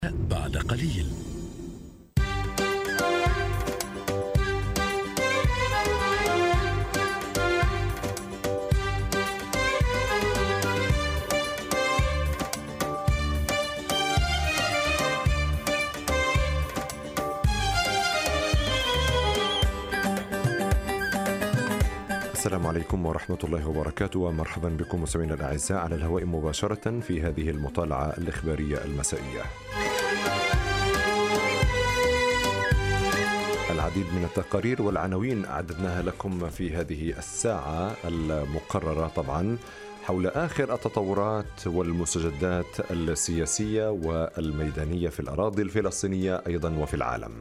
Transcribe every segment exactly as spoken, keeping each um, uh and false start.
بعد قليل. السلام عليكم ورحمة الله وبركاته، ومرحبا بكم مستمعينا الأعزاء على الهواء مباشرة في هذه المطالعة الإخبارية المسائية. العديد من التقارير والعناوين أعددناها لكم في هذه الساعة المقررة طبعا حول آخر التطورات والمستجدات السياسية والميدانية في الأراضي الفلسطينية أيضا وفي العالم.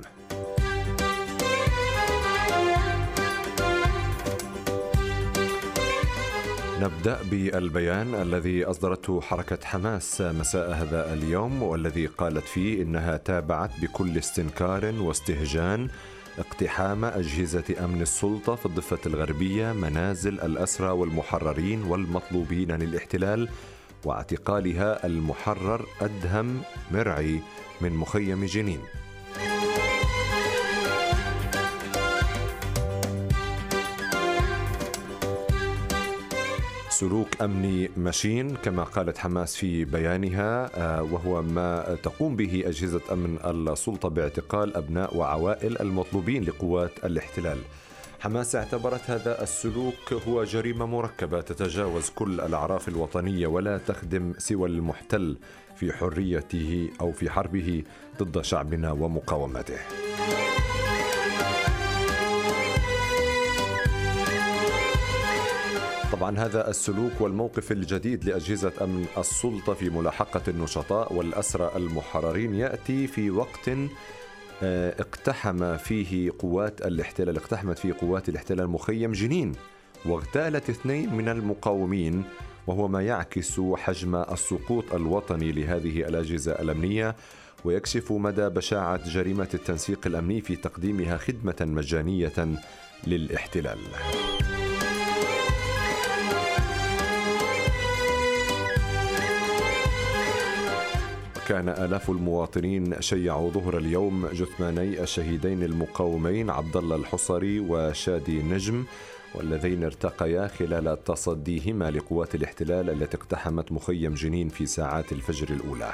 نبدأ بالبيان الذي أصدرته حركة حماس مساء هذا اليوم، والذي قالت فيه إنها تابعت بكل استنكار واستهجان اقتحام أجهزة أمن السلطة في الضفة الغربية منازل الأسرى والمحررين والمطلوبين للاحتلال، واعتقالها المحرر أدهم مرعي من مخيم جنين. سلوك أمني مشين كما قالت حماس في بيانها، وهو ما تقوم به أجهزة أمن السلطة باعتقال أبناء وعوائل المطلوبين لقوات الاحتلال. حماس اعتبرت هذا السلوك هو جريمة مركبة تتجاوز كل الأعراف الوطنية ولا تخدم سوى المحتل في حريته أو في حربه ضد شعبنا ومقاومته. طبعا هذا السلوك والموقف الجديد لأجهزة أمن السلطة في ملاحقة النشطاء والأسرى المحررين يأتي في وقت اقتحم فيه قوات الاحتلال اقتحمت فيه قوات الاحتلال مخيم جنين واغتالت اثنين من المقاومين، وهو ما يعكس حجم السقوط الوطني لهذه الأجهزة الأمنية ويكشف مدى بشاعة جريمة التنسيق الأمني في تقديمها خدمة مجانية للاحتلال. كان آلاف المواطنين شيعوا ظهر اليوم جثماني الشهيدين المقاومين عبد الله الحصري وشادي نجم، واللذين ارتقيا خلال تصديهما لقوات الاحتلال التي اقتحمت مخيم جنين في ساعات الفجر الأولى.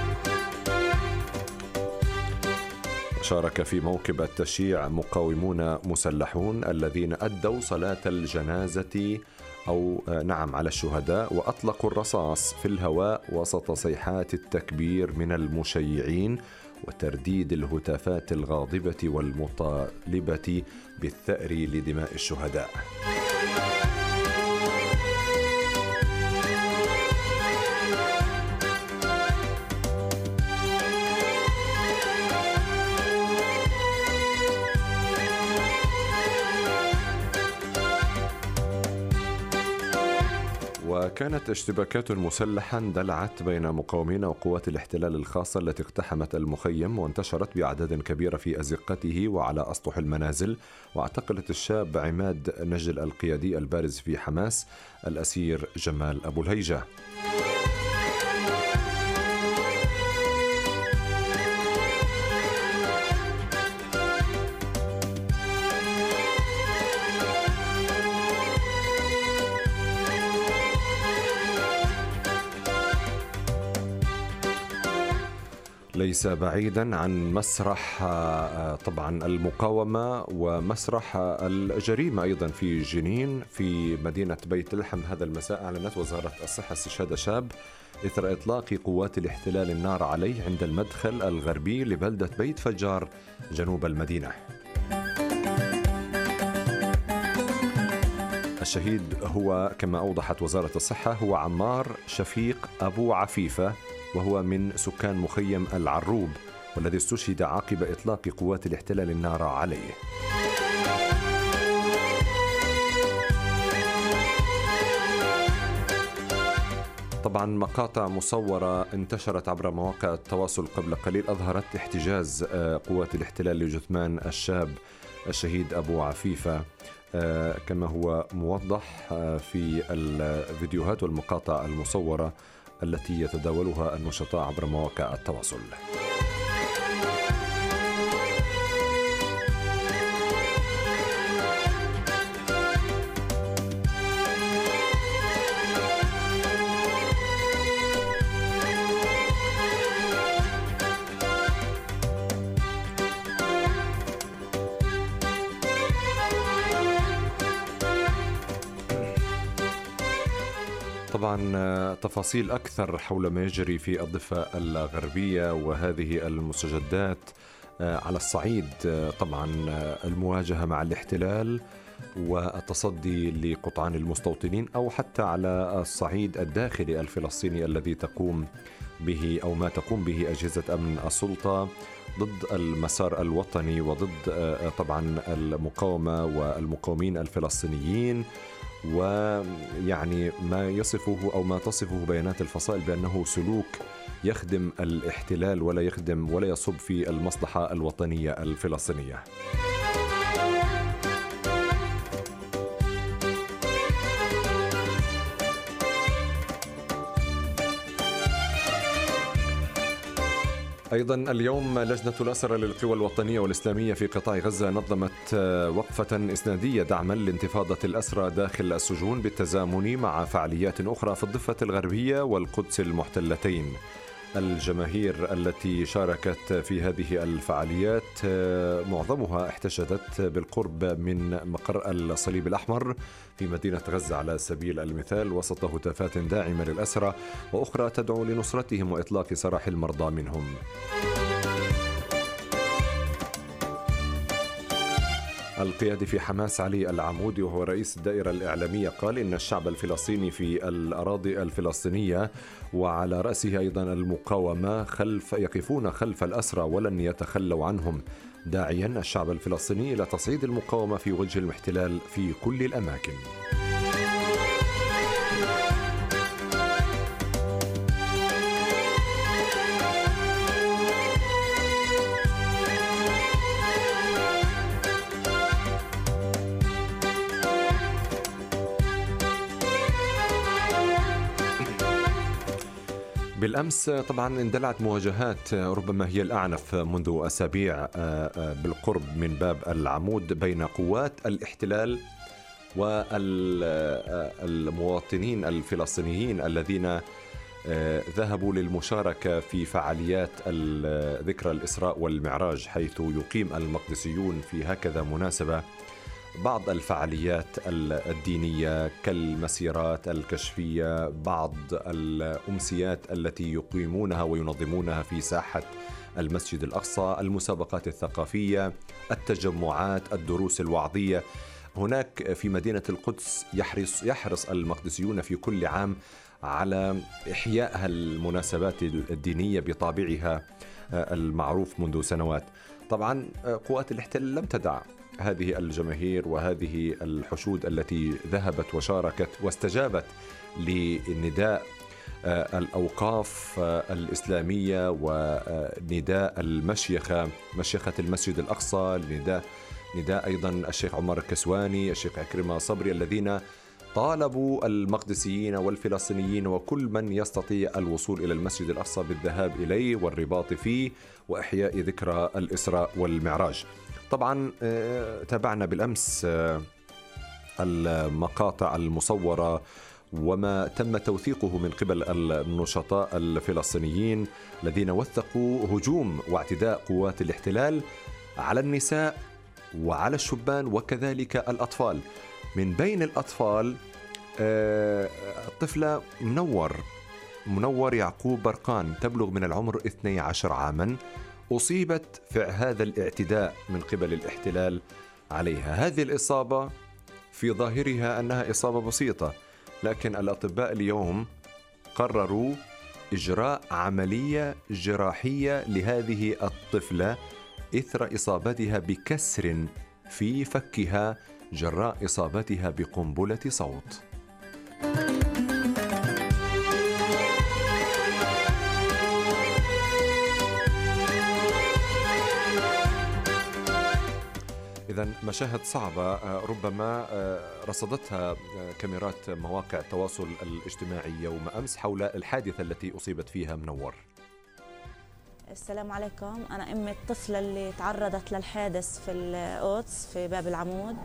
شارك في موكب التشييع مقاومون مسلحون الذين أدوا صلاة الجنازة أو نعم على الشهداء، وأطلقوا الرصاص في الهواء وسط صيحات التكبير من المشيعين وترديد الهتافات الغاضبة والمطالبة بالثأر لدماء الشهداء. وكانت اشتباكات مسلحة اندلعت بين مقاومين وقوات الاحتلال الخاصة التي اقتحمت المخيم وانتشرت بأعداد كبيرة في أزقته وعلى أسطح المنازل، واعتقلت الشاب عماد نجل القيادي البارز في حماس الأسير جمال أبو الهيجة. ليس بعيدا عن مسرح طبعا المقاومة ومسرح الجريمة أيضا في جنين في مدينة بيت لحم. هذا المساء أعلنت وزارة الصحة استشهاد شاب إثر إطلاق قوات الاحتلال النار عليه عند المدخل الغربي لبلدة بيت فجار جنوب المدينة. الشهيد هو كما أوضحت وزارة الصحة هو عمار شفيق أبو عفيفة، وهو من سكان مخيم العروب، والذي استشهد عقب إطلاق قوات الاحتلال النار عليه. طبعا مقاطع مصورة انتشرت عبر مواقع التواصل قبل قليل أظهرت احتجاز قوات الاحتلال لجثمان الشاب الشهيد أبو عفيفة كما هو موضح في الفيديوهات والمقاطع المصورة التي يتداولها النشطاء عبر مواقع التواصل. طبعا تفاصيل أكثر حول ما يجري في الضفة الغربية وهذه المستجدات على الصعيد طبعا المواجهة مع الاحتلال والتصدي لقطعان المستوطنين، أو حتى على الصعيد الداخلي الفلسطيني الذي تقوم به أو ما تقوم به أجهزة أمن السلطة ضد المسار الوطني وضد طبعا المقاومة والمقاومين الفلسطينيين، ويعني ما يصفه أو ما تصفه بيانات الفصائل بأنه سلوك يخدم الاحتلال ولا يخدم ولا يصب في المصلحة الوطنية الفلسطينية. أيضا اليوم لجنة الأسرى للقوى الوطنية والإسلامية في قطاع غزة نظمت وقفة إسنادية دعما لانتفاضة الأسرى داخل السجون بالتزامن مع فعاليات أخرى في الضفة الغربية والقدس المحتلتين. الجماهير التي شاركت في هذه الفعاليات معظمها احتشدت بالقرب من مقر الصليب الأحمر في مدينة غزة على سبيل المثال، وسط هتافات داعمة للأسرى وأخرى تدعو لنصرتهم وإطلاق سراح المرضى منهم. القيادي في حماس علي العمودي وهو رئيس الدائرة الإعلامية قال إن الشعب الفلسطيني في الأراضي الفلسطينية وعلى رأسه أيضا المقاومة خلف يقفون خلف الأسرى ولن يتخلوا عنهم، داعيا الشعب الفلسطيني إلى تصعيد المقاومة في وجه الاحتلال في كل الأماكن. بالأمس طبعا اندلعت مواجهات ربما هي الأعنف منذ أسابيع بالقرب من باب العمود بين قوات الاحتلال والمواطنين الفلسطينيين الذين ذهبوا للمشاركة في فعاليات ذكرى الإسراء والمعراج، حيث يقيم المقدسيون في هكذا مناسبة بعض الفعاليات الدينية كالمسيرات الكشفية، بعض الأمسيات التي يقيمونها وينظمونها في ساحة المسجد الأقصى، المسابقات الثقافية، التجمعات، الدروس الوعظية. هناك في مدينة القدس يحرص يحرص المقدسيون في كل عام على إحياء المناسبات الدينية بطابعها المعروف منذ سنوات. طبعا قوات الاحتلال لم تدع هذه الجماهير وهذه الحشود التي ذهبت وشاركت واستجابت لنداء الأوقاف الإسلامية ونداء المشيخة مشيخة المسجد الأقصى، نداء نداء أيضا الشيخ عمر الكسواني، الشيخ عكرمة صبري، الذين طالبوا المقدسيين والفلسطينيين وكل من يستطيع الوصول إلى المسجد الأقصى بالذهاب إليه والرباط فيه وإحياء ذكرى الإسراء والمعراج. طبعا تابعنا بالأمس المقاطع المصورة وما تم توثيقه من قبل النشطاء الفلسطينيين الذين وثقوا هجوم واعتداء قوات الاحتلال على النساء وعلى الشبان وكذلك الأطفال. من بين الأطفال الطفلة منور منور يعقوب برقان تبلغ من العمر اثني عشر عاما، أصيبت في هذا الاعتداء من قبل الاحتلال عليها. هذه الإصابة في ظاهرها أنها إصابة بسيطة، لكن الأطباء اليوم قرروا إجراء عملية جراحية لهذه الطفلة إثر إصابتها بكسر في فكها جراء إصابتها بقنبلة صوت. إذن مشاهد صعبة ربما رصدتها كاميرات مواقع التواصل الاجتماعي يوم أمس حول الحادثة التي أصيبت فيها منور. السلام عليكم، أنا أم الطفلة اللي تعرضت للحادث في القدس في باب العمود.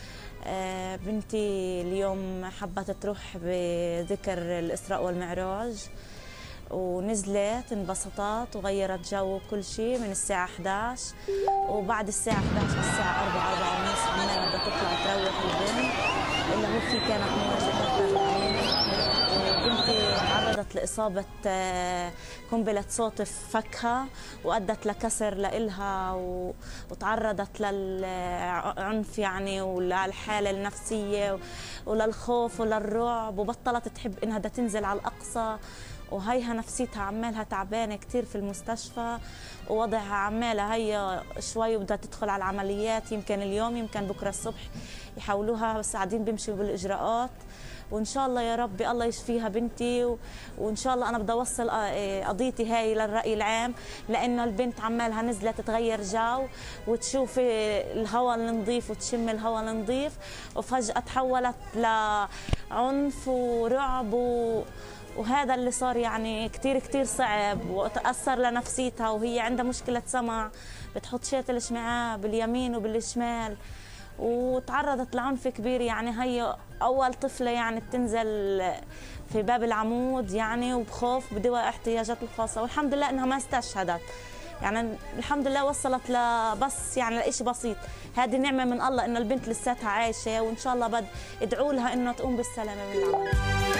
بنتي اليوم حبت تروح بذكر الإسراء والمعراج، ونزلت انبسطت وغيرت جو كل شيء من الساعة إحدى عشر، وبعد الساعة إحدى عشر الساعة أربعة أربعة ونص عمالها بدها تطلع تروح البنت اللي هو في كانت مواجهة. بنتي تعرضت لإصابة قنبلة صوت في فكها وأدت لكسر لإلها، وتعرضت للعنف يعني وللحالة النفسية وللخوف وللرعب، وبطلت تحب إنها بدها تنزل على الأقصى، وهيها نفسيتها عمالها تعبانة كتير في المستشفى، ووضعها عمالها هي شوي بدها تدخل على العمليات، يمكن اليوم يمكن بكرة الصبح يحاولوها، بس قاعدين بيمشوا بالإجراءات. وإن شاء الله يا ربي الله يشفيها بنتي، وإن شاء الله أنا بدي أوصل قضيتي هاي للرأي العام، لأنه البنت عمالها نزلت تغير جو وتشوف الهواء النظيف وتشم الهواء النظيف، وفجأة تحولت لعنف ورعب، و وهذا اللي صار يعني كتير كتير صعب، وتأثر لنفسيتها، وهي عندها مشكلة سمع، بتحط شيط الشمعاء باليمين وبالشمال، وتعرضت لعنف كبير. يعني هي أول طفلة يعني بتنزل في باب العمود يعني وبخوف بذوي احتياجات الخاصة، والحمد لله إنها ما استشهدت، يعني الحمد لله وصلت لبس يعني لإشي بسيط. هذه نعمة من الله إنه البنت لساتها عايشة، وإن شاء الله بد ادعوا لها إنه تقوم بالسلامة من العمل.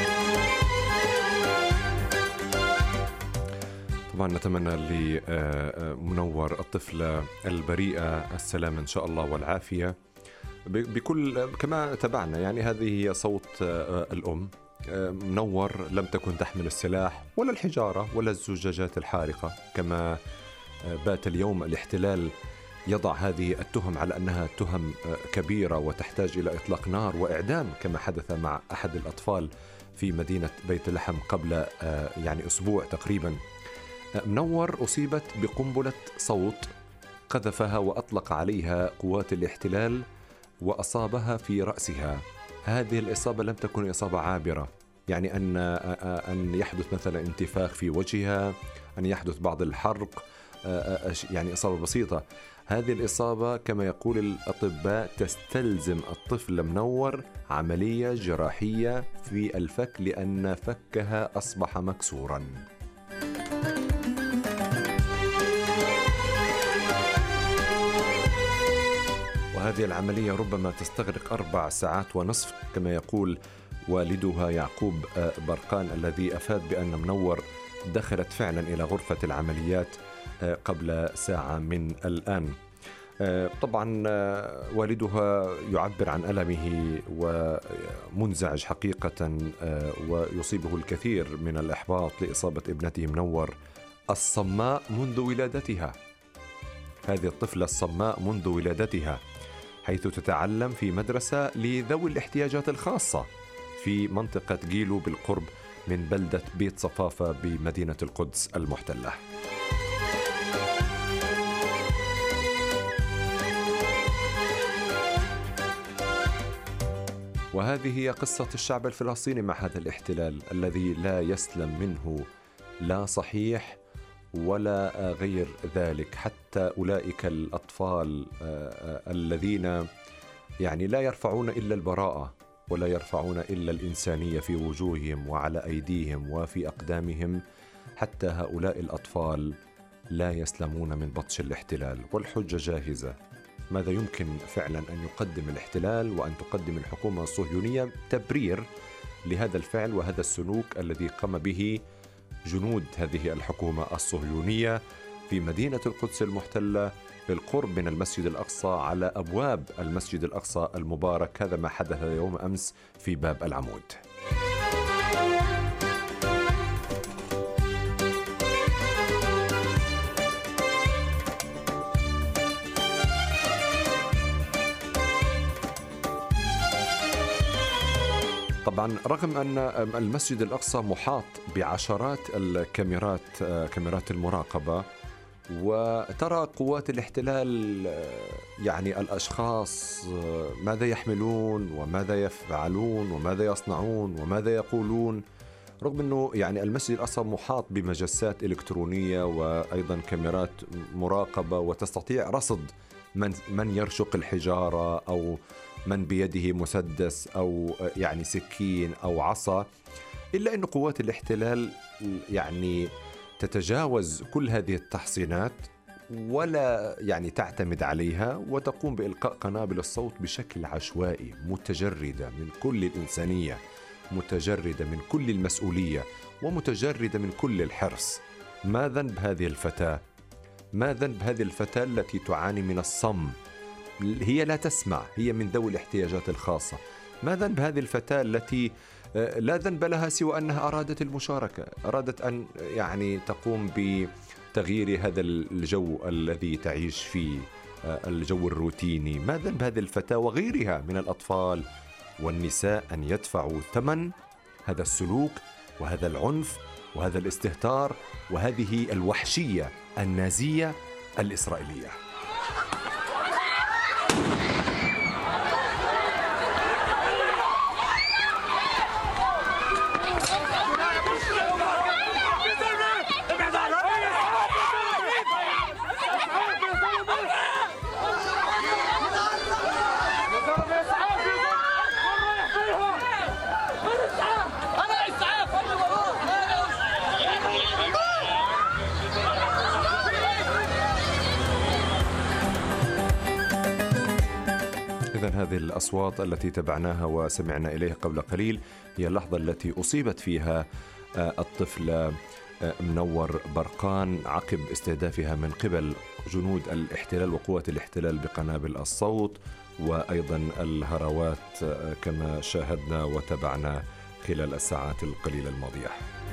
طبعا نتمنى لمنور الطفلة البريئة السلام إن شاء الله والعافية بكل كما تبعنا. يعني هذه هي صوت الأم. منور لم تكن تحمل السلاح ولا الحجارة ولا الزجاجات الحارقة، كما بات اليوم الاحتلال يضع هذه التهم على أنها تهم كبيرة وتحتاج إلى إطلاق نار وإعدام، كما حدث مع أحد الأطفال في مدينة بيت لحم قبل يعني أسبوع تقريبا. منور أصيبت بقنبلة صوت قذفها وأطلق عليها قوات الاحتلال وأصابها في رأسها. هذه الإصابة لم تكن إصابة عابرة، يعني أن أن يحدث مثلا انتفاخ في وجهها، أن يحدث بعض الحرق، يعني إصابة بسيطة. هذه الإصابة كما يقول الأطباء تستلزم الطفل منور عملية جراحية في الفك لأن فكها أصبح مكسورا. وهذه العملية ربما تستغرق أربع ساعات ونصف، كما يقول والدها يعقوب برقان الذي أفاد بأن منور دخلت فعلا إلى غرفة العمليات قبل ساعة من الآن. طبعا والدها يعبر عن ألمه ومنزعج حقيقة، ويصيبه الكثير من الإحباط لإصابة ابنته منور الصماء منذ ولادتها. هذه الطفلة الصماء منذ ولادتها، حيث تتعلم في مدرسة لذوي الاحتياجات الخاصة في منطقة جيلو بالقرب من بلدة بيت صفافة بمدينة القدس المحتلة. وهذه هي قصة الشعب الفلسطيني مع هذا الاحتلال الذي لا يسلم منه لا صحيح ولا غير ذلك. حتى أولئك الأطفال الذين يعني لا يرفعون إلا البراءة ولا يرفعون إلا الإنسانية في وجوههم وعلى أيديهم وفي أقدامهم، حتى هؤلاء الأطفال لا يسلمون من بطش الاحتلال. والحجة جاهزة. ماذا يمكن فعلا أن يقدم الاحتلال وأن تقدم الحكومة الصهيونية تبرير لهذا الفعل وهذا السلوك الذي قام به جنود هذه الحكومة الصهيونية في مدينة القدس المحتلة بالقرب من المسجد الأقصى، على أبواب المسجد الأقصى المبارك؟ هذا ما حدث يوم أمس في باب العمود. طبعا رغم أن المسجد الأقصى محاط بعشرات الكاميرات كاميرات المراقبة، وترى قوات الاحتلال يعني الأشخاص ماذا يحملون وماذا يفعلون وماذا يصنعون وماذا يقولون، رغم أنه يعني المسجد الأقصى محاط بمجسات إلكترونية وأيضا كاميرات مراقبة وتستطيع رصد من من يرشق الحجارة أو من بيده مسدس أو يعني سكين أو عصا، إلا أن قوات الاحتلال يعني تتجاوز كل هذه التحصينات ولا يعني تعتمد عليها، وتقوم بإلقاء قنابل الصوت بشكل عشوائي، متجردة من كل الإنسانية، متجردة من كل المسؤولية، ومتجردة من كل الحرص. ما ذنب هذه الفتاة؟ ما ذنب هذه الفتاة التي تعاني من الصم؟ هي لا تسمع، هي من ذوي الاحتياجات الخاصة. ما ذنب هذه الفتاة التي لا ذنب لها سوى أنها أرادت المشاركة، أرادت أن يعني تقوم بتغيير هذا الجو الذي تعيش فيه، الجو الروتيني؟ ما ذنب هذه الفتاة وغيرها من الأطفال والنساء أن يدفعوا ثمن هذا السلوك وهذا العنف وهذا الاستهتار وهذه الوحشية النازية الإسرائيلية؟ إذن هذه الأصوات التي تبعناها وسمعنا إليها قبل قليل هي اللحظة التي أصيبت فيها الطفلة منور برقان عقب استهدافها من قبل جنود الاحتلال وقوات الاحتلال بقنابل الصوت وأيضا الهروات كما شاهدنا وتبعنا خلال الساعات القليلة الماضية.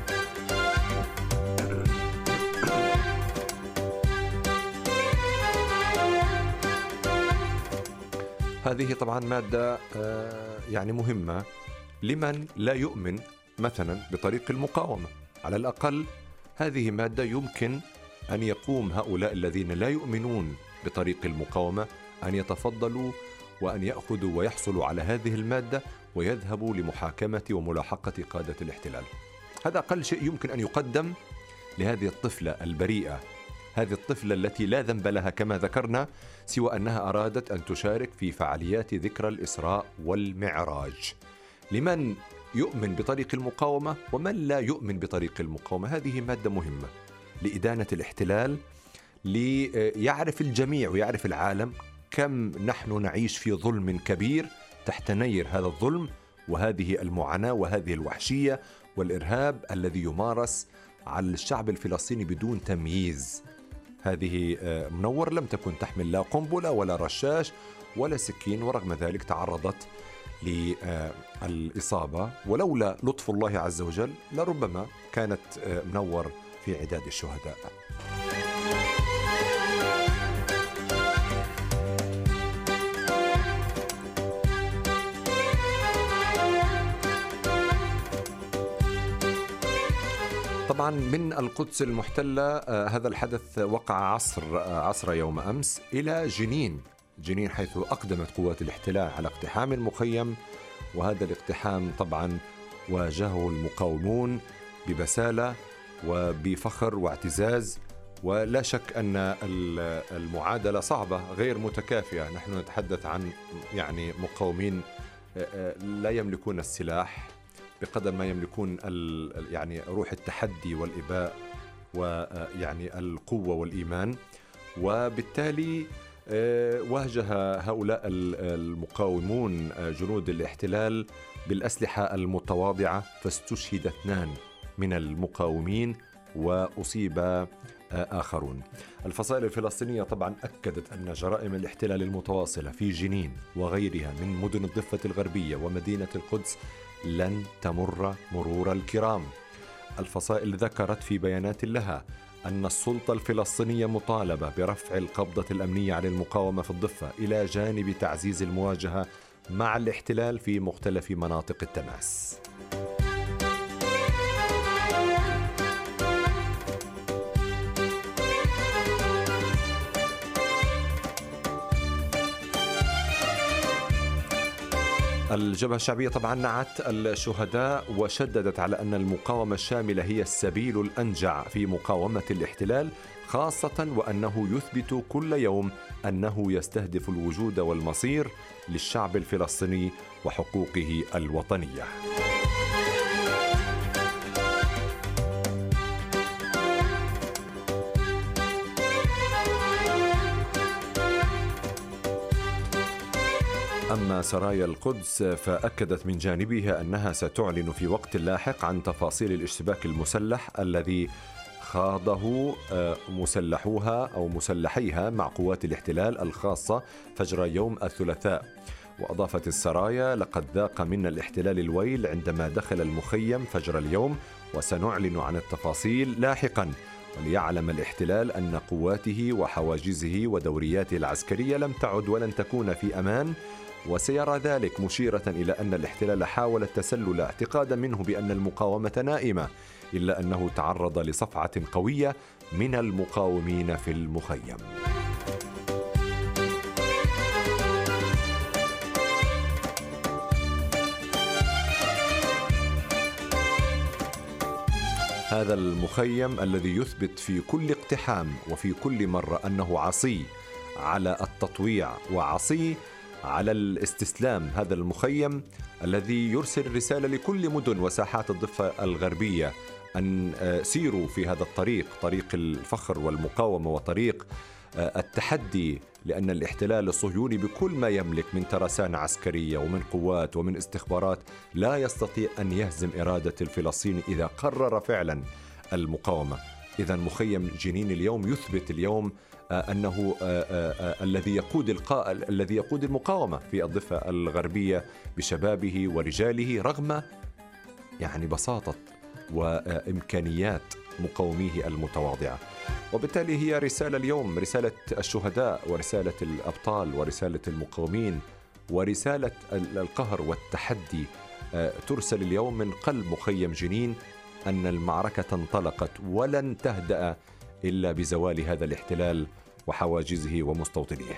هذه طبعا مادة يعني مهمة لمن لا يؤمن مثلا بطريق المقاومة. على الأقل هذه مادة يمكن أن يقوم هؤلاء الذين لا يؤمنون بطريق المقاومة أن يتفضلوا وأن يأخذوا ويحصلوا على هذه المادة ويذهبوا لمحاكمة وملاحقة قادة الاحتلال. هذا أقل شيء يمكن أن يقدم لهذه الطفلة البريئة، هذه الطفلة التي لا ذنب لها كما ذكرنا سوى أنها أرادت أن تشارك في فعاليات ذكرى الإسراء والمعراج. لمن يؤمن بطريق المقاومة ومن لا يؤمن بطريق المقاومة، هذه مادة مهمة لإدانة الاحتلال، ليعرف الجميع ويعرف العالم كم نحن نعيش في ظلم كبير تحت نير هذا الظلم وهذه المعاناة وهذه الوحشية والإرهاب الذي يمارس على الشعب الفلسطيني بدون تمييز. هذه منور لم تكن تحمل لا قنبلة ولا رشاش ولا سكين، ورغم ذلك تعرضت للإصابة، ولولا لطف الله عز وجل لربما كانت منور في عداد الشهداء. طبعا من القدس المحتلة هذا الحدث وقع عصر عصر يوم أمس إلى جنين جنين حيث أقدمت قوات الاحتلال على اقتحام المخيم، وهذا الاقتحام طبعا واجهه المقاومون ببسالة وبفخر واعتزاز، ولا شك أن المعادلة صعبة غير متكافئة. نحن نتحدث عن يعني مقاومين لا يملكون السلاح بقدر ما يملكون يعني روح التحدي والإباء ويعني القوة والإيمان، وبالتالي واجه هؤلاء المقاومون جنود الاحتلال بالأسلحة المتواضعة، فاستشهد اثنان من المقاومين وأصيب آخرون. الفصائل الفلسطينية طبعا أكدت أن جرائم الاحتلال المتواصلة في جنين وغيرها من مدن الضفة الغربية ومدينة القدس لن تمر مرور الكرام. الفصائل ذكرت في بيانات لها أن السلطة الفلسطينية مطالبة برفع القبضة الأمنية على المقاومة في الضفة إلى جانب تعزيز المواجهة مع الاحتلال في مختلف مناطق التماس. الجبهة الشعبية طبعا نعت الشهداء وشددت على أن المقاومة الشاملة هي السبيل الأنجع في مقاومة الاحتلال، خاصة وأنه يثبت كل يوم أنه يستهدف الوجود والمصير للشعب الفلسطيني وحقوقه الوطنية. أما سرايا القدس فأكدت من جانبها أنها ستعلن في وقت لاحق عن تفاصيل الاشتباك المسلح الذي خاضه مسلحوها أو مسلحيها مع قوات الاحتلال الخاصة فجر يوم الثلاثاء. وأضافت السرايا: لقد ذاق منا الاحتلال الويل عندما دخل المخيم فجر اليوم، وسنعلن عن التفاصيل لاحقا. وليعلم الاحتلال أن قواته وحواجزه ودورياته العسكرية لم تعد ولن تكون في أمان، وسيرى ذلك، مشيرة إلى أن الاحتلال حاول التسلل اعتقادا منه بأن المقاومة نائمة، إلا أنه تعرض لصفعة قوية من المقاومين في المخيم. هذا المخيم الذي يثبت في كل اقتحام وفي كل مرة أنه عصي على التطويع وعصي على الاستسلام، هذا المخيم الذي يرسل رسالة لكل مدن وساحات الضفة الغربية أن سيروا في هذا الطريق، طريق الفخر والمقاومة وطريق التحدي، لأن الاحتلال الصهيوني بكل ما يملك من ترسانة عسكرية ومن قوات ومن استخبارات لا يستطيع أن يهزم إرادة الفلسطيني إذا قرر فعلا المقاومة. إذا مخيم جنين اليوم يثبت اليوم أنه الذي يقود القاء الذي يقود المقاومة في الضفة الغربية بشبابه ورجاله رغم يعني بساطة وإمكانيات مقاوميه المتواضعة. وبالتالي هي رسالة اليوم، رسالة الشهداء ورسالة الأبطال ورسالة المقاومين ورسالة القهر والتحدي ترسل اليوم من قلب مخيم جنين أن المعركة انطلقت ولن تهدأ إلا بزوال هذا الاحتلال وحواجزه ومستوطنيه.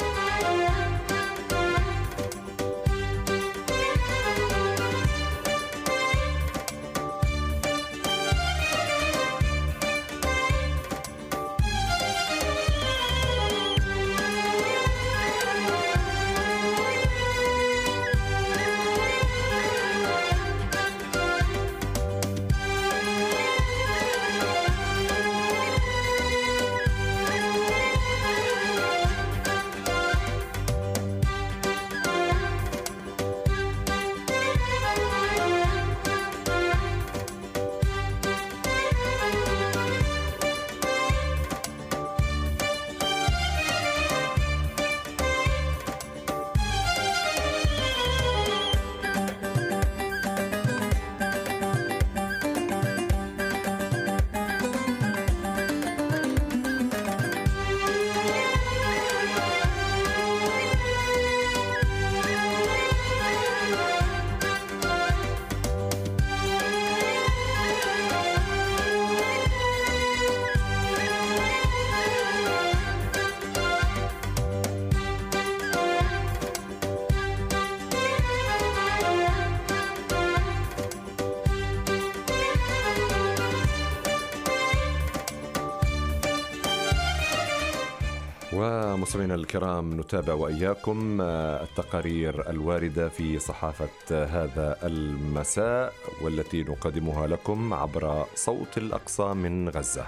ومستمعينا الكرام، نتابع وإياكم التقارير الواردة في صحافة هذا المساء والتي نقدمها لكم عبر صوت الأقصى من غزة.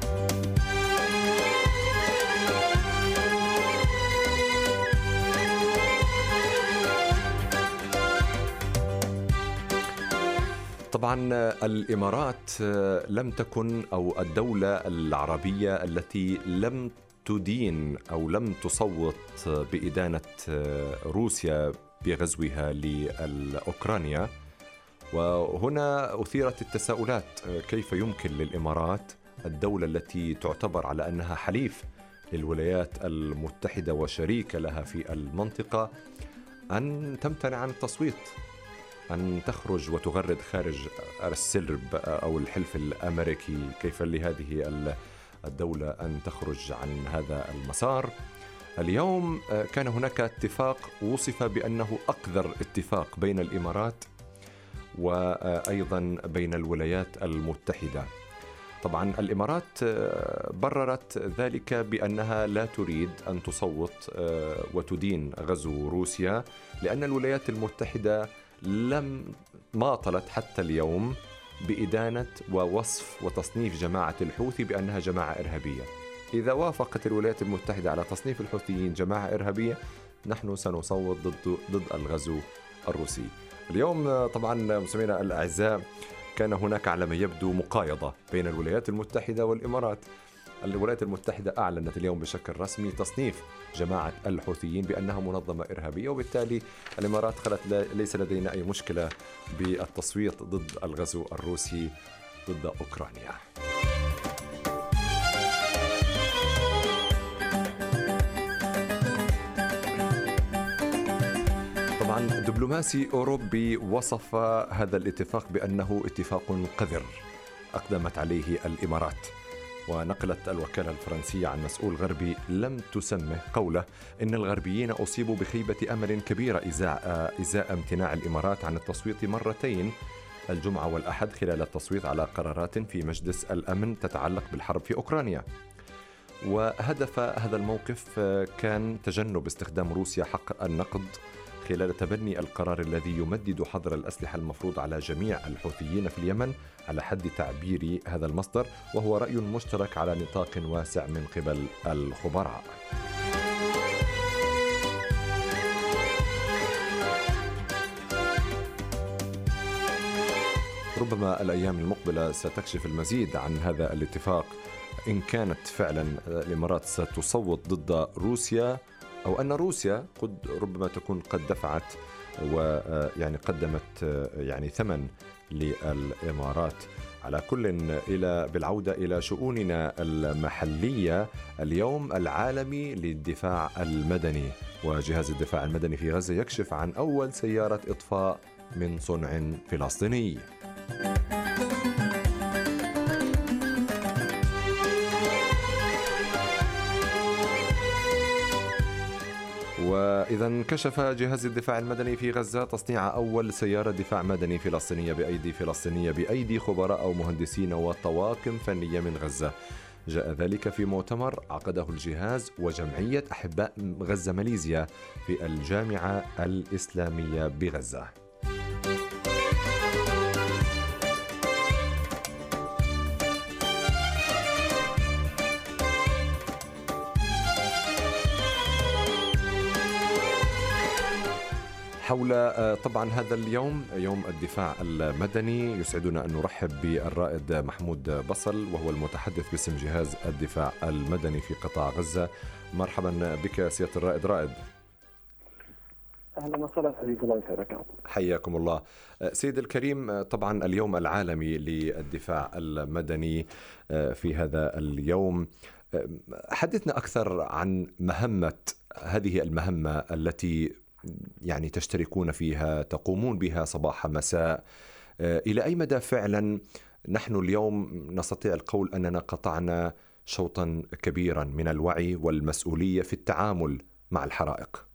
طبعا الإمارات لم تكن أو الدولة العربية التي لم تدين أو لم تصوت بإدانة روسيا بغزوها لأوكرانيا. وهنا أثيرت التساؤلات، كيف يمكن للإمارات الدولة التي تعتبر على أنها حليف للولايات المتحدة وشريكة لها في المنطقة أن تمتنع عن التصويت، أن تخرج وتغرد خارج السرب أو الحلف الأمريكي؟ كيف لهذه الدولة أن تخرج عن هذا المسار؟ اليوم كان هناك اتفاق وصف بأنه أقذر اتفاق بين الإمارات وأيضا بين الولايات المتحدة. طبعا الإمارات بررت ذلك بأنها لا تريد أن تصوت وتدين غزو روسيا، لأن الولايات المتحدة لم ماطلت حتى اليوم بإدانة ووصف وتصنيف جماعة الحوثي بأنها جماعة إرهابية. إذا وافقت الولايات المتحدة على تصنيف الحوثيين جماعة إرهابية، نحن سنصوت ضد ضد الغزو الروسي. اليوم طبعا مستمعينا الأعزاء كان هناك على ما يبدو مقايضة بين الولايات المتحدة والإمارات. الولايات المتحدة أعلنت اليوم بشكل رسمي تصنيف جماعة الحوثيين بأنها منظمة إرهابية، وبالتالي الإمارات قالت ليس لدينا أي مشكلة بالتصويت ضد الغزو الروسي ضد أوكرانيا. طبعا دبلوماسي أوروبي وصف هذا الاتفاق بأنه اتفاق قذر أقدمت عليه الإمارات، ونقلت الوكالة الفرنسية عن مسؤول غربي لم تسمه قوله إن الغربيين أصيبوا بخيبة أمل كبيرة إزاء, إزاء امتناع الإمارات عن التصويت مرتين الجمعة والأحد خلال التصويت على قرارات في مجلس الأمن تتعلق بالحرب في أوكرانيا. وهدف هذا الموقف كان تجنب استخدام روسيا حق النقد خلال تبني القرار الذي يمدد حظر الأسلحة المفروض على جميع الحوثيين في اليمن على حد تعبير هذا المصدر، وهو رأي مشترك على نطاق واسع من قبل الخبراء. ربما الأيام المقبلة ستكشف المزيد عن هذا الاتفاق، إن كانت فعلا الإمارات ستصوت ضد روسيا، أو أن روسيا قد ربما تكون قد دفعت ويعني قدمت يعني ثمن للإمارات. على كل إلى بالعودة إلى شؤوننا المحلية، اليوم العالمي للدفاع المدني، وجهاز الدفاع المدني في غزة يكشف عن أول سيارة إطفاء من صنع فلسطيني. وإذا كشف جهاز الدفاع المدني في غزة تصنيع أول سيارة دفاع مدني فلسطينية بأيدي فلسطينية بأيدي خبراء أو مهندسين وطواقم فنية من غزة. جاء ذلك في مؤتمر عقده الجهاز وجمعية أحباء غزة ماليزيا في الجامعة الإسلامية بغزة. حول طبعا هذا اليوم، يوم الدفاع المدني، يسعدنا أن نرحب بالرائد محمود بصل، وهو المتحدث باسم جهاز الدفاع المدني في قطاع غزة. مرحبا بك سيادة الرائد. رائد، أهلا وسهلا حبيبي، الله يسعدك. حياكم الله. سيد الكريم، طبعا اليوم العالمي للدفاع المدني في هذا اليوم، حدثنا أكثر عن مهمة هذه المهمة التي يعني تشتركون فيها، تقومون بها صباح مساء. إلى أي مدى فعلا نحن اليوم نستطيع القول أننا قطعنا شوطا كبيرا من الوعي والمسؤولية في التعامل مع الحرائق؟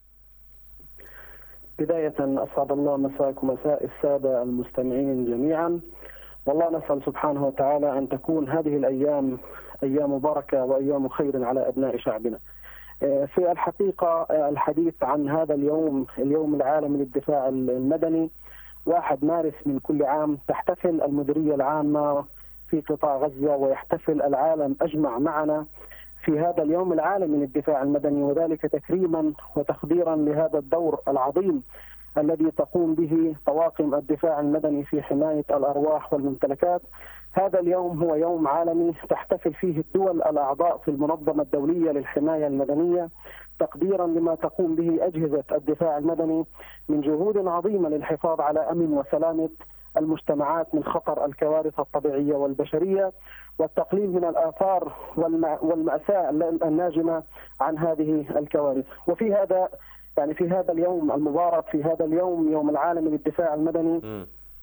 بداية أسعد الله مساءكم ومساء السادة المستمعين جميعا، والله نسأل سبحانه وتعالى أن تكون هذه الأيام أيام بركة وأيام خير على أبناء شعبنا. في الحقيقة الحديث عن هذا اليوم، اليوم العالمي للدفاع المدني، واحد مارس من كل عام تحتفل المديرية العامة في قطاع غزة ويحتفل العالم أجمع معنا في هذا اليوم العالمي للدفاع المدني، وذلك تكريما وتقديرا لهذا الدور العظيم الذي تقوم به طواقم الدفاع المدني في حماية الأرواح والممتلكات. هذا اليوم هو يوم عالمي تحتفل فيه الدول الأعضاء في المنظمة الدولية للحماية المدنية تقديرا لما تقوم به أجهزة الدفاع المدني من جهود عظيمة للحفاظ على أمن وسلامة المجتمعات من خطر الكوارث الطبيعية والبشرية، والتقليل من الآثار والمأساة الناجمة عن هذه الكوارث. وفي هذا يعني في هذا اليوم المبارك، في هذا اليوم يوم العالمي للدفاع المدني،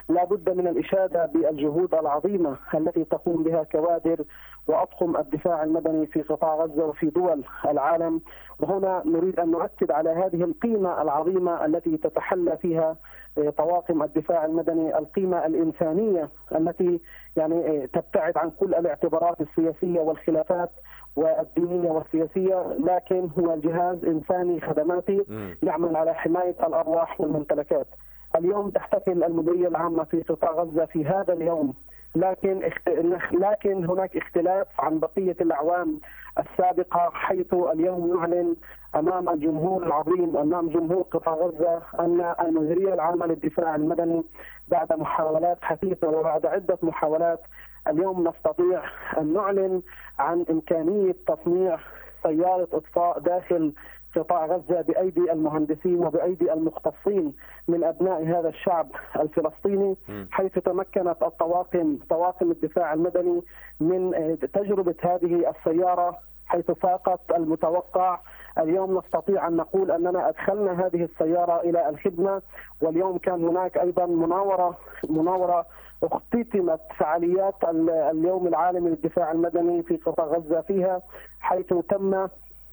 لا بد من الإشادة بالجهود العظيمة التي تقوم بها كوادر وأطقم الدفاع المدني في قطاع غزة وفي دول العالم. وهنا نريد أن نؤكد على هذه القيمة العظيمة التي تتحلى فيها طواقم الدفاع المدني، القيمة الإنسانية التي يعني تبتعد عن كل الاعتبارات السياسية والخلافات والدينية والسياسية، لكن هو جهاز إنساني خدماتي يعمل على حماية الأرواح والممتلكات. اليوم تحتفل المديرية العامة في قطاع غزة في هذا اليوم، لكن اخت... لكن هناك اختلاف عن بقية الأعوام السابقة، حيث اليوم نعلن أمام الجمهور العظيم، أمام جمهور قطاع غزة، أن المديرية العامة للدفاع المدني بعد محاولات حثيثة وبعد عدة محاولات اليوم نستطيع أن نعلن عن إمكانية تصنيع سيارة إطفاء داخل قطاع غزة بأيدي المهندسين وبأيدي المختصين من أبناء هذا الشعب الفلسطيني، حيث تمكنت الطواقم طواقم الدفاع المدني من تجربة هذه السيارة حيث فاقت المتوقع. اليوم نستطيع أن نقول أننا أدخلنا هذه السيارة إلى الخدمة، واليوم كان هناك أيضا مناورة مناورة اختتمت فعاليات اليوم العالمي للدفاع المدني في قطاع غزة فيها، حيث تم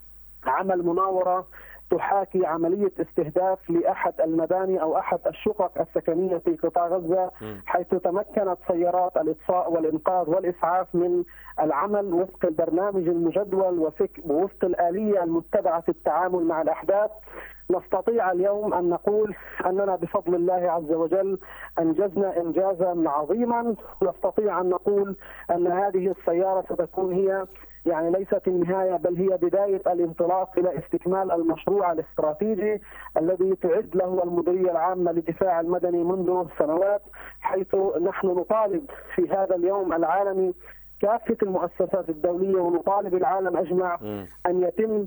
عمل مناورة تحاكي عملية استهداف لأحد المباني أو أحد الشقق السكنية في قطاع غزة، حيث تمكنت سيارات الإطفاء والإنقاذ والإسعاف من العمل وفق البرنامج المجدول ووفق الآلية المتبعة في التعامل مع الأحداث. نستطيع اليوم أن نقول أننا بفضل الله عز وجل أنجزنا إنجازا عظيما. نستطيع أن نقول أن هذه السيارة ستكون هي يعني ليست النهاية، بل هي بداية الانطلاق إلى استكمال المشروع الاستراتيجي الذي تعد له المديرية العامة للدفاع المدني منذ سنوات، حيث نحن نطالب في هذا اليوم العالمي كافة المؤسسات الدولية ونطالب العالم أجمع أن يتم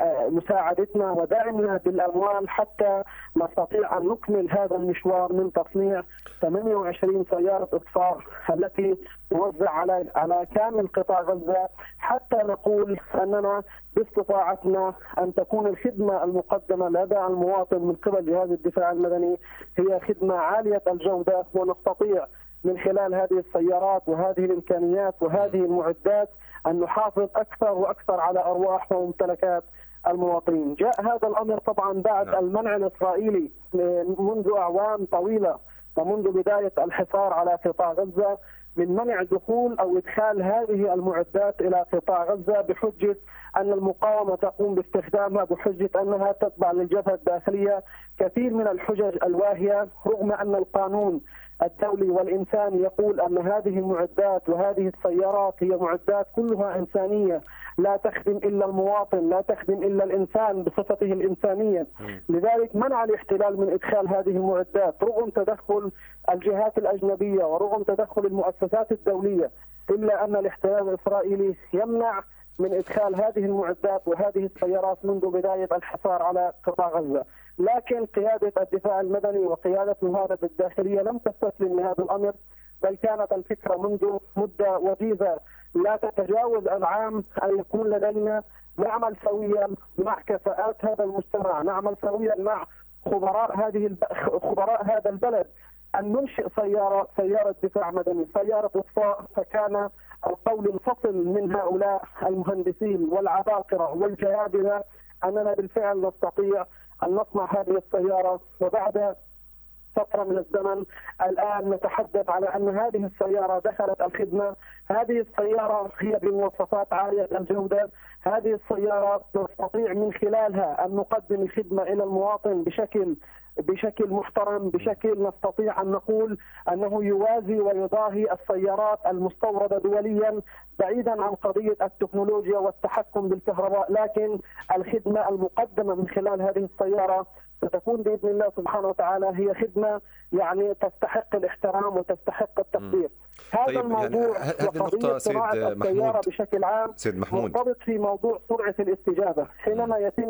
مساعدتنا ودعمنا بالأموال حتى نستطيع أن نكمل هذا المشوار من تصنيع ثمانية وعشرين سيارة إطفاء التي توزع على على كامل قطاع غزة، حتى نقول أننا باستطاعتنا أن تكون الخدمة المقدمة لدى المواطن من قبل جهاز الدفاع المدني هي خدمة عالية الجودة، ونستطيع من خلال هذه السيارات وهذه الإمكانيات وهذه المعدات أن نحافظ أكثر وأكثر على أرواح وممتلكات المواطنين. جاء هذا الأمر طبعا بعد المنع الإسرائيلي منذ أعوام طويلة ومنذ بداية الحصار على قطاع غزة من منع دخول أو إدخال هذه المعدات إلى قطاع غزة بحجة أن المقاومة تقوم باستخدامها بحجة أنها تتبع للجبهة الداخلية. كثير من الحجج الواهية، رغم أن القانون الدولي والإنساني يقول أن هذه المعدات وهذه السيارات هي معدات كلها إنسانية لا تخدم إلا المواطن، لا تخدم إلا الإنسان بصفته الإنسانية. لذلك منع الاحتلال من إدخال هذه المعدات رغم تدخل الجهات الأجنبية ورغم تدخل المؤسسات الدولية، إلا أن الاحتلال الإسرائيلي يمنع من إدخال هذه المعدات وهذه السيارات منذ بداية الحصار على قطاع غزة. لكن قيادة الدفاع المدني وقيادة مهارة الداخلية لم تستسلم لهذا الأمر، بل كانت الفكرة منذ مدة وجيزة لا تتجاوز العام أن يكون لدينا نعمل سويا مع كفاءات هذا المجتمع، نعمل سويا مع خبراء هذه الب... خبراء هذا البلد أن ننشئ سيارة سيارة دفاع مدني، سيارة إطفاء. فكان القول الفصل من هؤلاء المهندسين والعباقرة والجيابرة أننا بالفعل نستطيع أن نصنع هذه السيارة. وبعد فترة من الزمن الآن نتحدث على أن هذه السيارة دخلت الخدمة. هذه السيارة هي بمواصفات عالية الجودة، هذه السيارة نستطيع من خلالها أن نقدم الخدمة إلى المواطن بشكل بشكل محترم، بشكل نستطيع أن نقول أنه يوازي ويضاهي السيارات المستوردة دوليا، بعيدا عن قضية التكنولوجيا والتحكم بالكهرباء. لكن الخدمة المقدمة من خلال هذه السيارة ستكون بإذن الله سبحانه وتعالى هي خدمة يعني تستحق الاحترام وتستحق التقدير. هذا طيب الموضوع يعني هذه النقطة سيد محمود محمود بشكل عام سيد محمود مرتبط في موضوع سرعة الاستجابة. حينما يتم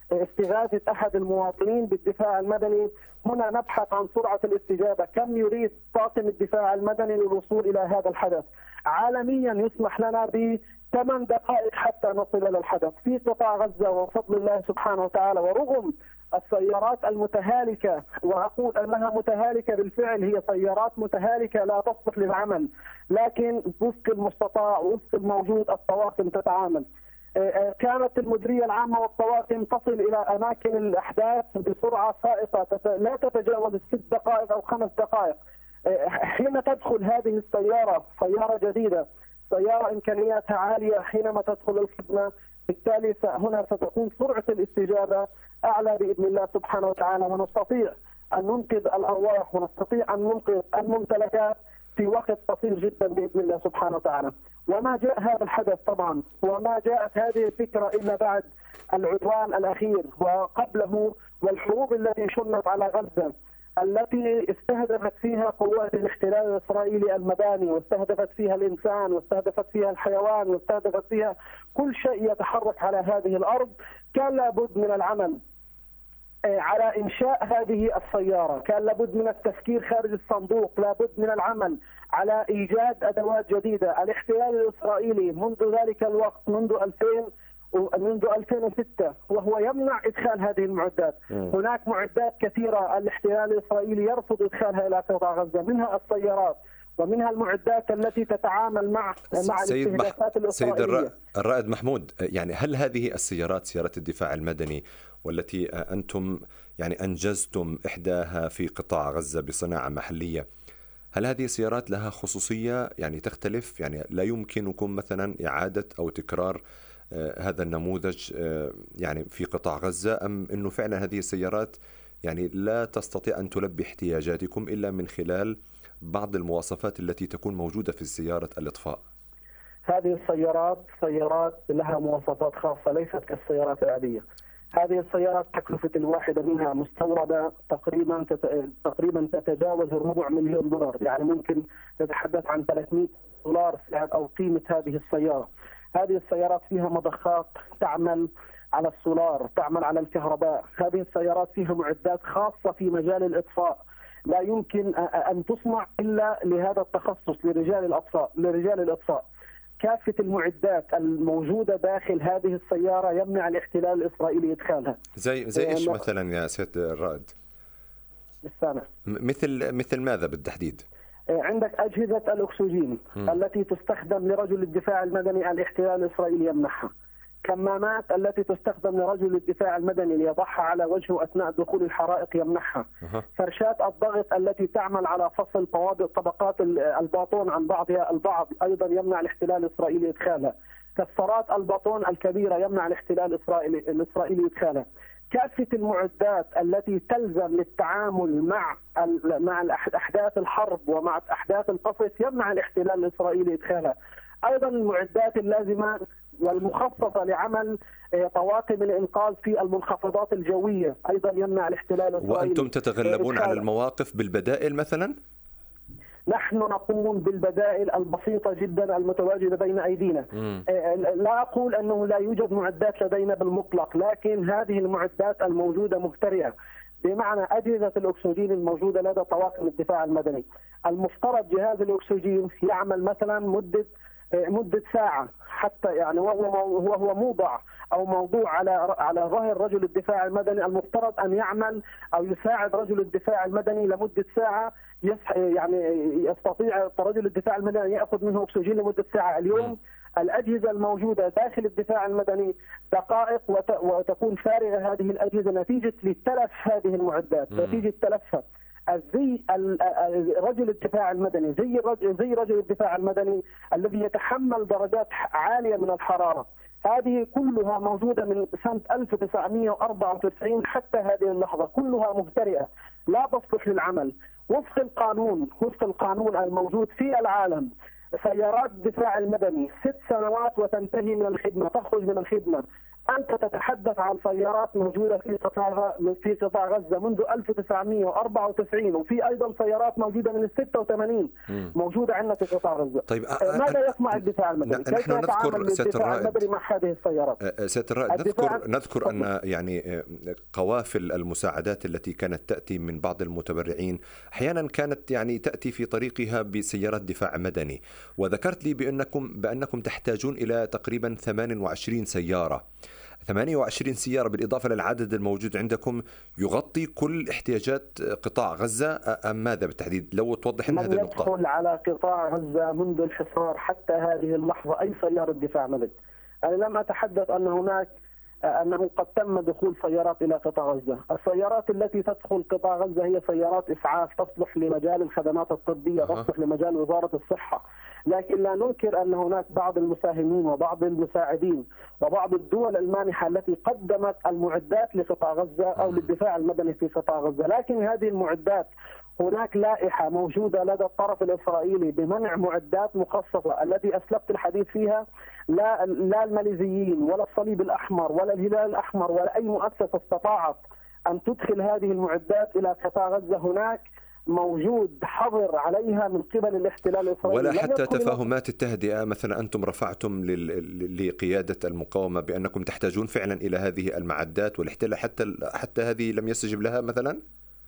استغاثة أحد المواطنين بالدفاع المدني. هنا نبحث عن سرعة الاستجابة، كم يريد طاقم الدفاع المدني للوصول إلى هذا الحدث. عالميا يسمح لنا بثمان دقائق حتى نصل إلى الحدث في قطاع غزة، وبفضل الله سبحانه وتعالى ورغم السيارات المتهالكة، وأقول أنها متهالكة بالفعل، هي سيارات متهالكة لا تصلح للعمل، لكن وفق المستطاع وفق الموجود الطواقم تتعامل. كانت المديرية العامة والطواقم تصل إلى أماكن الأحداث بسرعة فائقة لا تتجاوز الست دقائق أو خمس دقائق. حين تدخل هذه السيارة، سيارة جديدة، سيارة إمكانياتها عالية، حينما تدخل الخدمة بالتالي هنا ستكون سرعة الاستجابة أعلى بإذن الله سبحانه وتعالى، ونستطيع أن ننقذ الأرواح ونستطيع أن ننقذ الممتلكات في وقت قصير جدا بإذن الله سبحانه وتعالى. وما جاء هذا الحدث طبعا، وما جاءت هذه الفكرة إلا بعد العدوان الأخير وقبله، والحروب التي شنت على غزة التي استهدفت فيها قوات الاحتلال الإسرائيلي المباني، واستهدفت فيها الإنسان، واستهدفت فيها الحيوان، واستهدفت فيها كل شيء يتحرك على هذه الأرض. كان لابد من العمل على إنشاء هذه السيارة، كان لابد من التفكير خارج الصندوق، لابد من العمل على إيجاد أدوات جديدة. الاحتلال الإسرائيلي منذ ذلك الوقت، منذ ألفين منذ ألفين وستة وهو يمنع إدخال هذه المعدات. م. هناك معدات كثيرة الاحتلال الإسرائيلي يرفض إدخالها إلى قطاع غزة، منها السيارات ومنها المعدات التي تتعامل مع مع الاستهدافات الإسرائيلية. سيد الرائد محمود، يعني هل هذه السيارات، سيارات الدفاع المدني والتي أنتم يعني أنجزتم إحداها في قطاع غزة بصناعة محلية، هل هذه السيارات لها خصوصية يعني تختلف؟ يعني لا يمكنكم مثلا إعادة أو تكرار هذا النموذج يعني في قطاع غزة، أم أنه فعلا هذه السيارات يعني لا تستطيع أن تلبي احتياجاتكم إلا من خلال بعض المواصفات التي تكون موجودة في سيارة الإطفاء؟ هذه السيارات سيارات لها مواصفات خاصة ليست كالسيارات العادية. هذه السيارات تكلفة الواحدة منها مستوردة تقريبا تقريبا تتجاوز الربع مليون دولار، يعني ممكن نتحدث عن ثلاثمئة دولار سعر أو قيمة هذه السيارة. هذه السيارات فيها مضخات تعمل على السولار، تعمل على الكهرباء. هذه السيارات فيها معدات خاصة في مجال الإطفاء لا يمكن أن تصنع إلا لهذا التخصص لرجال الإطفاء لرجال الإطفاء. كافة المعدات الموجودة داخل هذه السيارة يمنع الاحتلال الإسرائيلي إدخالها. زي زي إيش مثلا يا سيد الرائد؟ السامع. مثل مثل ماذا بالتحديد؟ عندك أجهزة الأكسجين م. التي تستخدم لرجل الدفاع المدني الاحتلال الإسرائيلي يمنحها. كمامات التي تستخدم لرجل الدفاع المدني ليضعها على وجهه أثناء دخول الحرائق يمنحها. أه. فرشات الضغط التي تعمل على فصل طبقات الباطون عن بعضها البعض أيضا يمنع الاحتلال الإسرائيلي إدخالها. كسرات الباطون الكبيرة يمنع الاحتلال الإسرائيلي الإسرائيلي إدخالها. كافة المعدات التي تلزم للتعامل مع مع أحداث الحرب ومع أحداث القصف يمنع الاحتلال الإسرائيلي إدخالها. أيضا المعدات اللازمة والمخصصة لعمل طواقم الإنقاذ في المنخفضات الجوية أيضا يمنع الاحتلال الإسرائيلي. وأنتم تتغلبون على المواقف بالبدائل مثلا؟ نحن نقوم بالبدائل البسيطة جدا المتواجدة بين أيدينا. م. لا أقول أنه لا يوجد معدات لدينا بالمطلق، لكن هذه المعدات الموجودة مفترئة، بمعنى أجهزة الأكسجين الموجودة لدى طواقم الدفاع المدني. المفترض جهاز الأكسجين يعمل مثلا مدة مدة ساعة، حتى يعني وهو هو موضع أو موضوع على على ظهر رجل الدفاع المدني، المفترض أن يعمل أو يساعد رجل الدفاع المدني لمدة ساعة، يعني يستطيع رجل الدفاع المدني أن يأخذ منه أكسجين لمدة ساعة. اليوم الأجهزة الموجودة داخل الدفاع المدني دقائق وتكون فارغة هذه الأجهزة نتيجة لتلف هذه المعدات، نتيجة تلفها. الزي رجل الدفاع المدني زي رجل زي رجل الدفاع المدني الذي يتحمل درجات عالية من الحرارة، هذه كلها موجودة من سنة ألف وتسعمئة وأربعة وتسعين حتى هذه اللحظة، كلها مفترئة لا تصلح للعمل. وفق القانون وفق القانون الموجود في العالم، سيارات الدفاع المدني ست سنوات وتنتهي من الخدمة، تخرج من الخدمة. أنت تتحدث عن سيارات موجودة في قطاع في قطاع غزة منذ ألف وتسعمئة وأربعة وتسعين، وفي أيضا سيارات موجودة من ستة وثمانين موجودة عندنا في قطاع غزة. طيب ماذا يصنع الدفاع المدني؟ كيف يتعامل الدفاع المدني مع هذه السيارات؟ سيادة الرائد، نذكر نذكر أن يعني قوافل المساعدات التي كانت تأتي من بعض المتبرعين أحيانا كانت يعني تأتي في طريقها بسيارات دفاع مدني، وذكرت لي بأنكم بأنكم تحتاجون إلى تقريبا ثمانية وعشرين سيارة. ثمانية وعشرين سيارة بالإضافة للعدد الموجود عندكم يغطي كل احتياجات قطاع غزة أم ماذا بالتحديد؟ لو توضح لنا هذه النقطة. لم يدخل على قطاع غزة منذ الحصار حتى هذه اللحظة أي سيارة دفاع مدني. أنا لم أتحدث أن هناك أنه قد تم دخول سيارات إلى قطاع غزة. السيارات التي تدخل قطاع غزة هي سيارات إسعاف تصلح لمجال الخدمات الطبية، تصلح لمجال وزارة الصحة. لكن لا ننكر أن هناك بعض المساهمين وبعض المساعدين وبعض الدول المانحة التي قدمت المعدات لقطاع غزة أو للدفاع المدني في قطاع غزة، لكن هذه المعدات هناك لائحة موجودة لدى الطرف الإسرائيلي بمنع معدات مخصصة التي أسلفت الحديث فيها. لا لا الماليزيين ولا الصليب الأحمر ولا الهلال الأحمر ولا أي مؤسسة استطاعت أن تدخل هذه المعدات إلى قطاع غزة. هناك موجود حظر عليها من قبل الاحتلال الإسرائيلي، ولا حتى تفاهمات التهدئة مثلا أنتم رفعتم لقيادة المقاومة بأنكم تحتاجون فعلا إلى هذه المعدات، والاحتلال حتى حتى هذه لم يستجب لها مثلا؟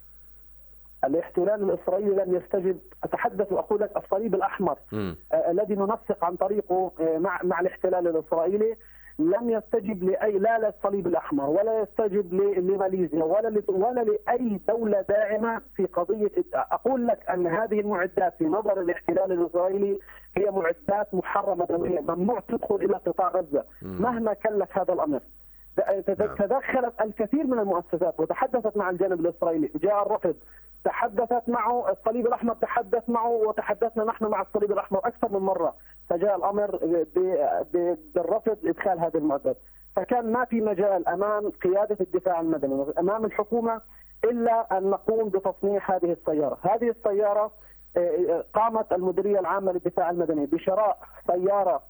الاحتلال الإسرائيلي لم يستجب. أتحدث وأقول لك الصليب الأحمر آه الذي ننسق عن طريقه آه مع مع الاحتلال الإسرائيلي لم يستجب لأي لا للصليب الأحمر ولا يستجب لماليزيا ولا ولا لأي دولة داعمة في قضية. أقول لك أن هذه المعدات في نظر الاحتلال الإسرائيلي هي معدات محرمة دوليا، ممنوع تدخل إلى قطاع غزة مهما كلف هذا الأمر. تدخلت الكثير من المؤسسات وتحدثت مع الجانب الإسرائيلي، جاء الرفض تحدثت معه، الصليب الأحمر تحدث معه، وتحدثنا نحن مع الصليب الأحمر أكثر من مرة، فجاء الأمر بالرفض لإدخال هذه المعدات. فكان ما في مجال أمام قيادة الدفاع المدني أمام الحكومة إلا أن نقوم بتصنيع هذه السيارة. هذه السيارة قامت المديرية العامة للدفاع المدني بشراء سيارة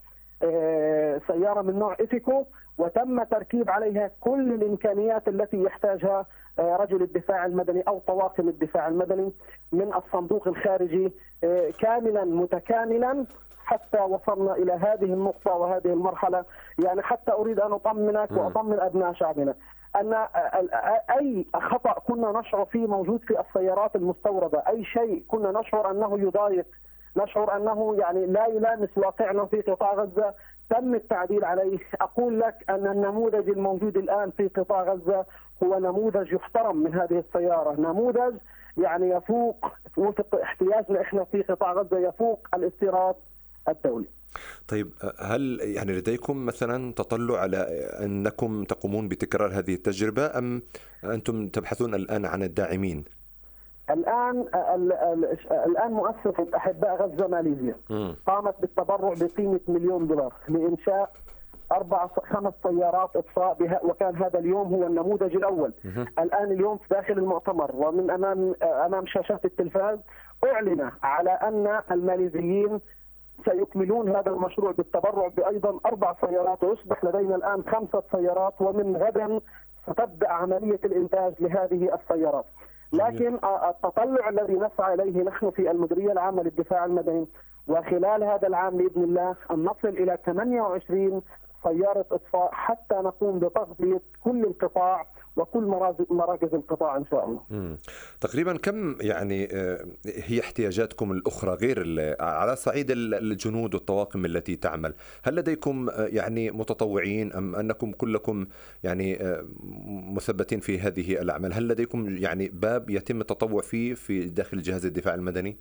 سيارة من نوع إيفيكو، وتم تركيب عليها كل الإمكانيات التي يحتاجها رجل الدفاع المدني أو طواقم الدفاع المدني من الصندوق الخارجي كاملا متكاملا حتى وصلنا إلى هذه النقطة وهذه المرحلة. يعني حتى أريد أن أطمنك وأطمن أبناء شعبنا أن أي خطأ كنا نشعر فيه موجود في السيارات المستوردة، أي شيء كنا نشعر أنه يضايق، نشعر أنه يعني لا يلامس واقعنا في قطاع غزة، تم التعديل عليه. أقول لك أن النموذج الموجود الآن في قطاع غزة هو نموذج يحترم من هذه السيارة، نموذج يعني يفوق وفق احتياجنا إحنا في قطاع غزة، يفوق الاستيراد الدولي. طيب هل يعني لديكم مثلا تطلع على أنكم تقومون بتكرار هذه التجربة أم أنتم تبحثون الآن عن الداعمين؟ الآن الآن مؤسسة أحباء غزة ماليزيا قامت بالتبرع بقيمة مليون دولار لإنشاء أربع خمس سيارات إطفاء بها، وكان هذا اليوم هو النموذج الأول. الآن اليوم في داخل المؤتمر ومن أمام أمام شاشات التلفاز أعلن على أن الماليزيين سيكملون هذا المشروع بالتبرع بأيضا أربع سيارات، ويصبح لدينا الآن خمسة سيارات، ومن غدا ستبدأ عملية الإنتاج لهذه السيارات. لكن التطلع الذي نسعى إليه نحن في المديرية العامة للدفاع المدني وخلال هذا العام بإذن الله أن نصل إلى ثمانية وعشرين سيارة إطفاء حتى نقوم بتغطية كل القطاع وكل مراكز القطاع إن شاء الله. مم. تقريبا كم يعني هي احتياجاتكم الأخرى غير على صعيد الجنود والطواقم التي تعمل؟ هل لديكم يعني متطوعين أم أنكم كلكم يعني مثبتين في هذه الأعمال؟ هل لديكم يعني باب يتم التطوع فيه في داخل جهاز الدفاع المدني؟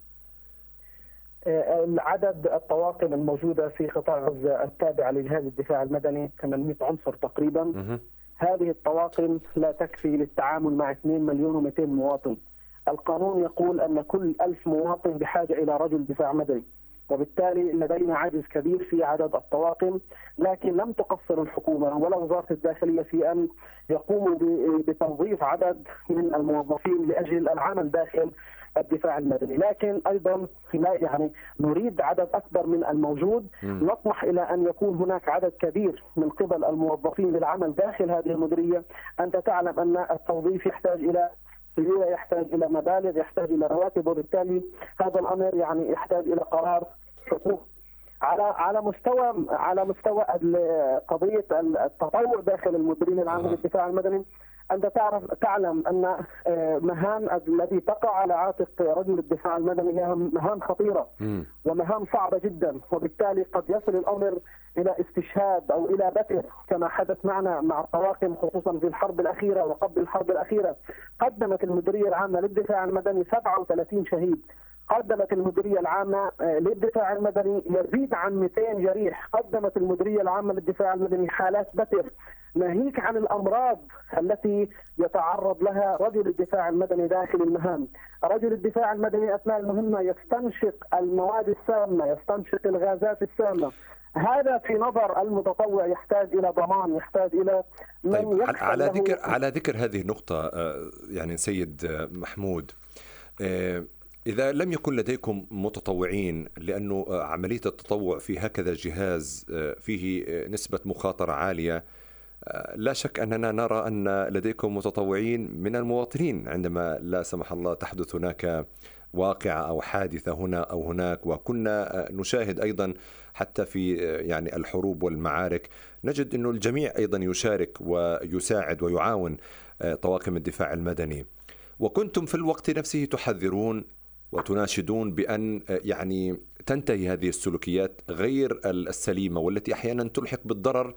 العدد الطواقم الموجودة في قطاع غزة التابعة لجهاز الدفاع المدني ثمانمئة عنصر تقريبا. م- هذه الطواقم لا تكفي للتعامل مع اثنين مليون ومئتين مواطن. القانون يقول أن كل ألف مواطن بحاجة إلى رجل دفاع مدني. وبالتالي لدينا عجز كبير في عدد الطواقم، لكن لم تقصر الحكومة ولا وزارة الداخلية في أن يقوموا بتوظيف عدد من الموظفين لأجل العمل داخل الدفاع المدني، لكن أيضا يعني نريد عدد أكبر من الموجود. نطمح إلى أن يكون هناك عدد كبير من قبل الموظفين للعمل داخل هذه المديرية. أنت تعلم أن التوظيف يحتاج إلى سيولة، يحتاج إلى مبالغ، يحتاج إلى رواتب، وبالتالي هذا الأمر يعني يحتاج إلى قرار حكومي. على على مستوى على مستوى قضية التطوع داخل المديرين العام للدفاع المدني، أنت تعرف تعلم أن مهام التي تقع على عاتق رجل الدفاع المدني هي مهام خطيرة ومهام صعبة جدا، وبالتالي قد يصل الأمر إلى استشهاد أو إلى بتر كما حدث معنا مع الطواقم، خصوصا في الحرب الأخيرة وقبل الحرب الأخيرة. قدمت المديرية العامة للدفاع المدني سبعة وثلاثين شهيد، قدمت المديرية العامة للدفاع المدني يزيد عن مئتين جريح، قدمت المديرية العامة للدفاع المدني حالات بتر، ناهيك عن الأمراض التي يتعرض لها رجل الدفاع المدني داخل المهام. رجل الدفاع المدني أثناء المهمة يستنشق المواد السامة، يستنشق الغازات السامة. هذا في نظر المتطوع يحتاج إلى ضمان، يحتاج إلى من طيب يحصل على له. ذكر على ذكر هذه النقطة يعني سيد محمود، إذا لم يكن لديكم متطوعين، لأنه عملية التطوع في هكذا جهاز فيه نسبة مخاطرة عالية، لا شك أننا نرى أن لديكم متطوعين من المواطنين عندما لا سمح الله تحدث هناك واقعة أو حادثة هنا أو هناك. وكنا نشاهد أيضا حتى في يعني الحروب والمعارك نجد أنه الجميع أيضا يشارك ويساعد ويعاون طواقم الدفاع المدني، وكنتم في الوقت نفسه تحذرون وتناشدون بأن يعني تنتهي هذه السلوكيات غير السليمة والتي أحيانا تلحق بالضرر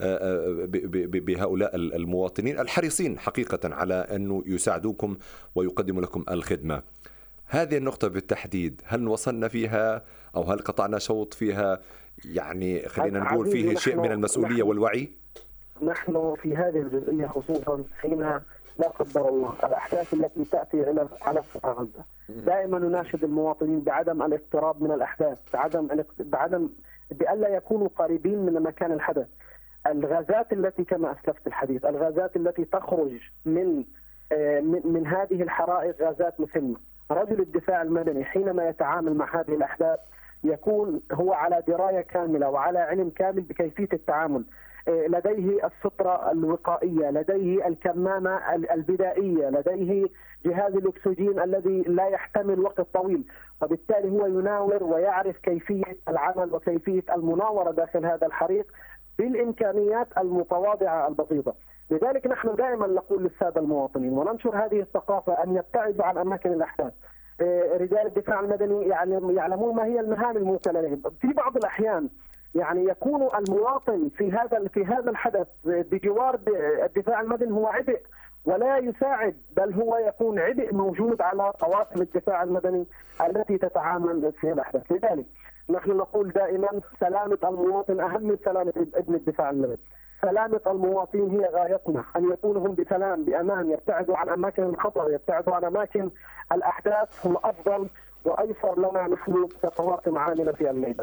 بهؤلاء المواطنين الحريصين حقيقة على أنه يساعدوكم ويقدموا لكم الخدمة. هذه النقطة بالتحديد هل وصلنا فيها أو هل قطعنا شوط فيها؟ يعني خلينا نقول فيه شيء من المسؤولية والوعي. نحن في هذه الجزئية خصوصا حين لا قدر الله الأحداث التي تأتي على على غزة، دائما نناشد المواطنين بعدم الاقتراب من الأحداث، بعدم بعدم بألا يكونوا قريبين من مكان الحدث. الغازات التي كما أسلفت الحديث، الغازات التي تخرج من من, من هذه الحرائق غازات مسمة. رجل الدفاع المدني حينما يتعامل مع هذه الأحداث يكون هو على دراية كاملة وعلى علم كامل بكيفية التعامل. لديه السترة الوقائية، لديه الكمامة البدائية، لديه جهاز الأكسجين الذي لا يحتمل وقت طويل، وبالتالي هو يناور ويعرف كيفية العمل وكيفية المناورة داخل هذا الحريق بالإمكانيات المتواضعة البسيطة. لذلك نحن دائما نقول للسادة المواطنين وننشر هذه الثقافة أن يبتعدوا عن أماكن الأحداث. رجال الدفاع المدني يعلمون ما هي المهام الموكلة لهم. في بعض الأحيان يعني يكون المواطن في هذا في هذا الحدث بجوار الدفاع المدني هو عبء ولا يساعد، بل هو يكون عبء موجود على طواقم الدفاع المدني التي تتعامل في الأحداث. لذلك نحن نقول دائما سلامة المواطن أهم من سلامة ابن الدفاع المدني. سلامة المواطنين هي غايتنا، أن يكونوا هم بسلام بأمان، يبتعدوا عن أماكن الخطر، يبتعدوا عن أماكن الأحداث، هم أفضل وأيسر لنا نحن كطواقم عاملة في الميدان.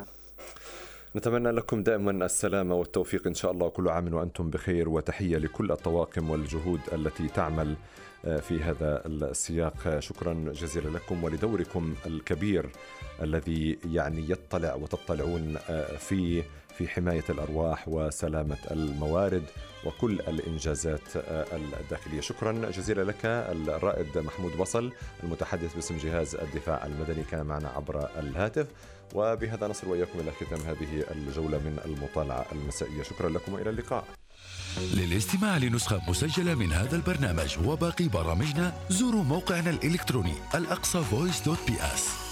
نتمنى لكم دائما السلامة والتوفيق إن شاء الله، كل عام وأنتم بخير، وتحية لكل الطواقم والجهود التي تعمل في هذا السياق. شكرا جزيلا لكم ولدوركم الكبير الذي يعني يطلع وتطلعون فيه في حماية الأرواح وسلامة الموارد وكل الإنجازات الداخلية. شكرا جزيلا لك الرائد محمود بصل المتحدث باسم جهاز الدفاع المدني، كان معنا عبر الهاتف. وبهذا نصل وإياكم إلى ختام هذه الجولة من المطالعة المسائية. شكرا لكم وإلى اللقاء. للاستماع لنسخة مسجلة من هذا البرنامج وباقي برامجنا زوروا موقعنا الإلكتروني الأقصى فويس دوت بي اس.